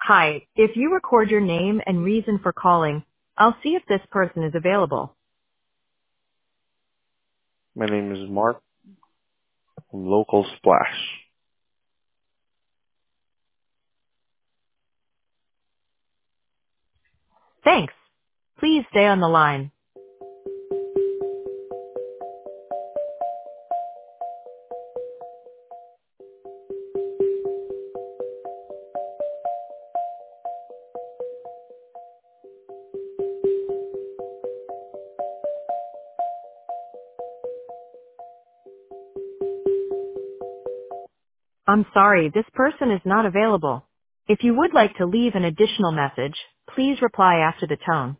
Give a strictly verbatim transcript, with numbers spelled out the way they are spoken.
Hi, if you record your name and reason for calling, I'll see if this person is available. My name is Mark from Local Splash. Thanks. Please stay on the line. I'm sorry, this person is not available. If you would like to leave an additional message, please reply after the tone.